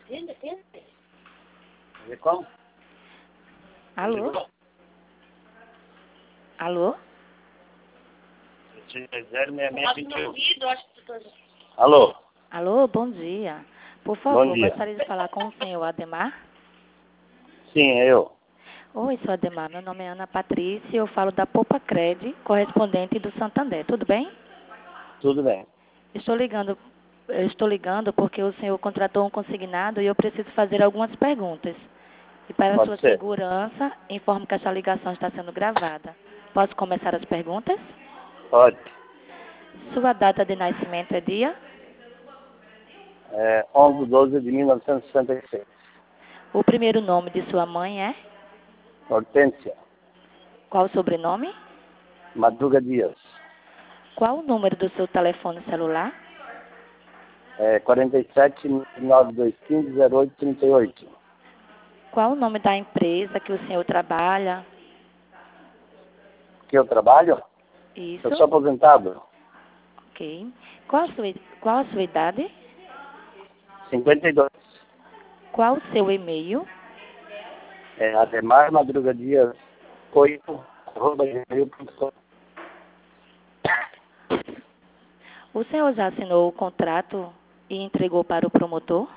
Como? Alô? Alô? 0621. Alô? Alô, bom dia. Por Bom favor, dia. gostaria de falar com o senhor Ademar? Sim, é eu. Oi, senhor Ademar. Meu nome é Ana Patrícia e eu falo da Poupa Cred, correspondente do Santander. Tudo bem? Tudo bem. Estou ligando porque o senhor contratou um consignado e eu preciso fazer algumas perguntas. E para a Pode sua ser. segurança, informo que essa ligação está sendo gravada. Posso começar as perguntas? Pode. Sua data de nascimento é dia? 11/12 de 1966. O primeiro nome de sua mãe é? Hortência. Qual o sobrenome? Madruga Dias. Qual o número do seu telefone celular? 47-92215-0838. Qual o nome da empresa que o senhor trabalha? Que eu trabalho? Isso. Eu sou aposentado. Ok. Qual a sua idade? 52. Qual o seu e-mail? Ademar Madruga Dias 8@gmail.com. O senhor já assinou o contrato e entregou para o promotor?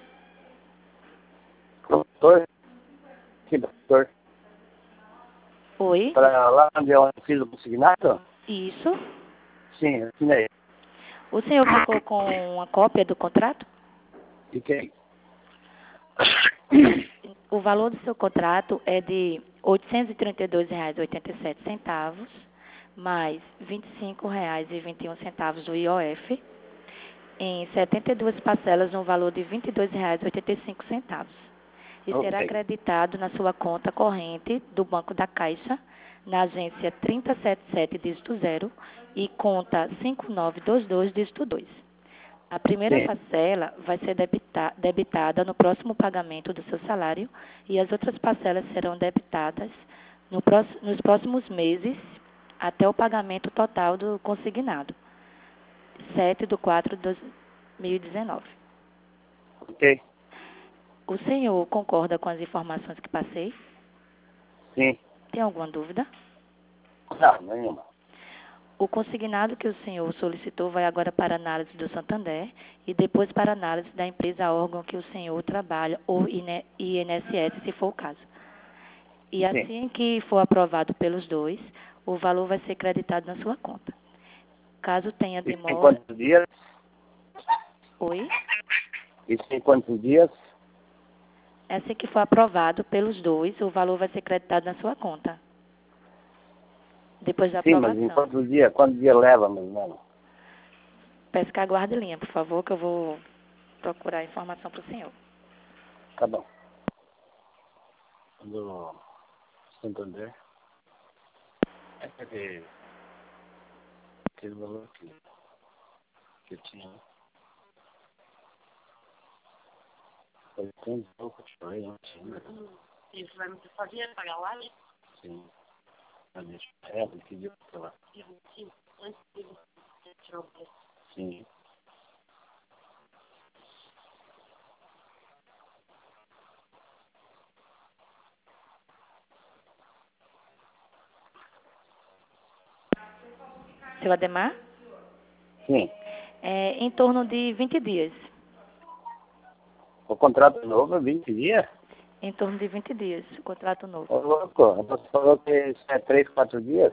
Doutor? Que doutor? Oi? Para lá onde eu fiz o consignado? Isso. Sim, eu assinei. O senhor ficou com uma cópia do contrato? Fiquei. O valor do seu contrato é de R$ 832,87, mais R$ 25,21 do IOF, em 72 parcelas no valor de R$ 22,85. E será Ok. acreditado na sua conta corrente do Banco da Caixa, na agência 3077, dígito 0, e conta 5922, dígito 2. A primeira Sim. parcela vai ser debitada no próximo pagamento do seu salário e as outras parcelas serão debitadas nos próximos meses até o pagamento total do consignado, 7/4/2019. Ok. O senhor concorda com as informações que passei? Sim. Tem alguma dúvida? Não, nenhuma. O consignado que o senhor solicitou vai agora para análise do Santander e depois para análise da empresa órgão que o senhor trabalha ou INSS, se for o caso. E assim que for aprovado pelos dois, o valor vai ser creditado na sua conta. Caso tenha Isso em demora... quantos dias? Oi? Isso em quantos dias? Assim que for aprovado pelos dois, o valor vai ser creditado na sua conta. Depois da Sim, mas aprovação. em quantos dias? Quantos dias leva, meu irmão? Peço que aguarde linha, por favor, que eu vou procurar informação para o senhor. Tá bom. Do Santander. Aquele valor que tinha. Foi tão pouco, te falei, não tinha. Isso vai me fazer pagar lá, né? Sim. Mas ele pediu pra lá. Sim, antes de tirar o preço. Sim. Seu Ademar? Sim. É em torno de 20 dias. O contrato novo é 20 dias? Em torno de 20 dias, o contrato novo. Ô, louco, você falou que isso é 3, 4 dias?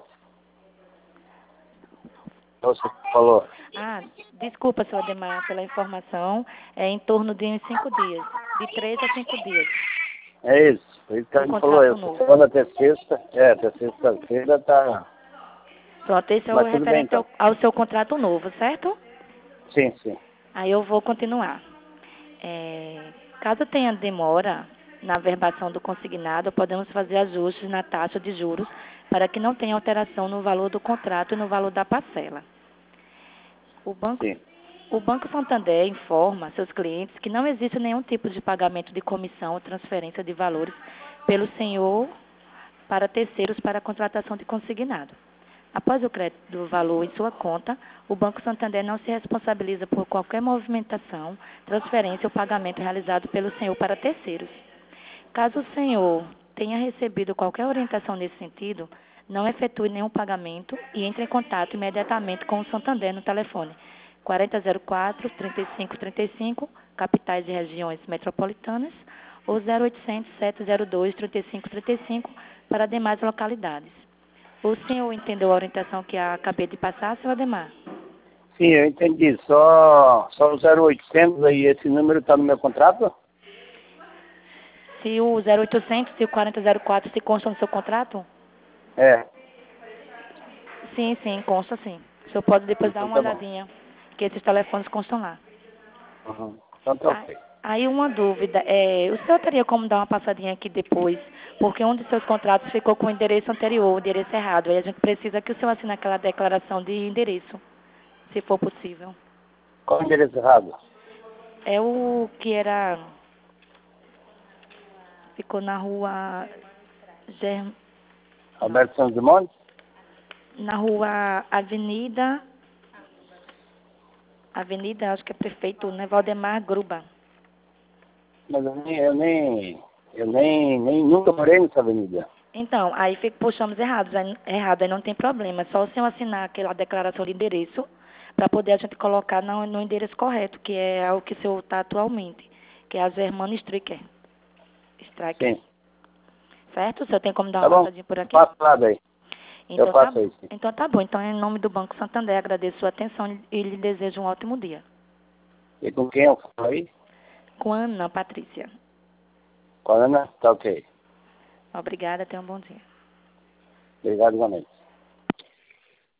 Você falou. Ah, desculpa, seu Ademar, pela informação. É em torno de uns 5 dias. De 3 a 5 dias. É isso. Foi isso que O ele falou. contrato Eu novo. segunda até sexta. Até sexta-feira tá. Pronto, esse é o Mas tudo bem, referente então. ao seu contrato novo, certo? Sim, sim. Aí eu vou continuar. Caso tenha demora na verbação do consignado, podemos fazer ajustes na taxa de juros para que não tenha alteração no valor do contrato e no valor da parcela. Sim. O Banco Santander informa seus clientes que não existe nenhum tipo de pagamento de comissão ou transferência de valores pelo senhor para terceiros para a contratação de consignado. Após o crédito do valor em sua conta, o Banco Santander não se responsabiliza por qualquer movimentação, transferência ou pagamento realizado pelo senhor para terceiros. Caso o senhor tenha recebido qualquer orientação nesse sentido, não efetue nenhum pagamento e entre em contato imediatamente com o Santander no telefone 4004-3535, capitais e regiões metropolitanas, ou 0800-702-3535 para demais localidades. O senhor entendeu a orientação que acabei de passar, senhor Ademar? Sim, eu entendi. Só o 0800 aí, esse número está no meu contrato? Se o 0800 e o 4004 se constam no seu contrato? É. Sim, consta sim. O senhor pode depois Então dar uma tá bom. olhadinha, que esses telefones constam lá. Uhum. Então tá ok. Aí uma dúvida, o senhor teria como dar uma passadinha aqui depois, porque um de seus contratos ficou com o endereço anterior, o endereço errado, aí a gente precisa que o senhor assine aquela declaração de endereço, se for possível. Qual o endereço errado? É o que era, ficou na rua, Alberto Santos Dumont? na rua Avenida, acho que é prefeito, né, Valdemar Gruba. Mas eu nem nunca morei nessa avenida. Então, aí puxamos errado, aí não tem problema. É só o senhor assinar aquela declaração de endereço para poder a gente colocar no endereço correto, que é o que o senhor está atualmente, que é a Germana Stricker. Sim. Certo? O senhor tem como dar Tá uma bom. passadinha por aqui? Passo lá daí. Então, Eu faço isso. então tá bom. Então, em nome do Banco Santander, agradeço a sua atenção e lhe desejo um ótimo dia. E com quem eu falo aí? Com a Ana Patrícia. Com a Ana? Tá ok. Obrigada, tenha um bom dia. Obrigado igualmente.